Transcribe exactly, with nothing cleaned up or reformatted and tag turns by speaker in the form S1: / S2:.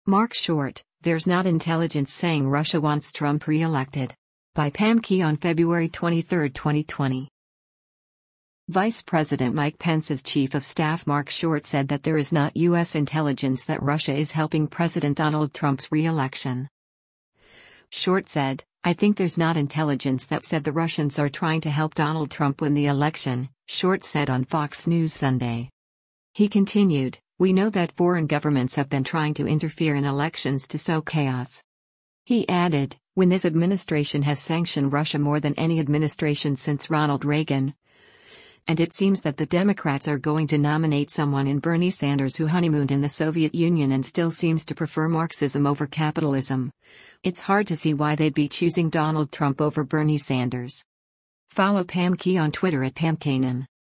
S1: Mark Short, There's Not Intelligence Saying Russia Wants Trump Re-Elected. By Pam Key on February twenty-third, twenty twenty. Vice President Mike Pence's Chief of Staff Mark Short said that there is not U S intelligence that Russia is helping President Donald Trump's re-election. Short said, "I think there's not intelligence that said the Russians are trying to help Donald Trump win the election," Short said on Fox News Sunday. He continued, "We know that foreign governments have been trying to interfere in elections to sow chaos." He added, "When this administration has sanctioned Russia more than any administration since Ronald Reagan, and it seems that the Democrats are going to nominate someone in Bernie Sanders who honeymooned in the Soviet Union and still seems to prefer Marxism over capitalism, it's hard to see why they'd be choosing Donald Trump over Bernie Sanders." Follow Pam Key on Twitter at Pam Kanan.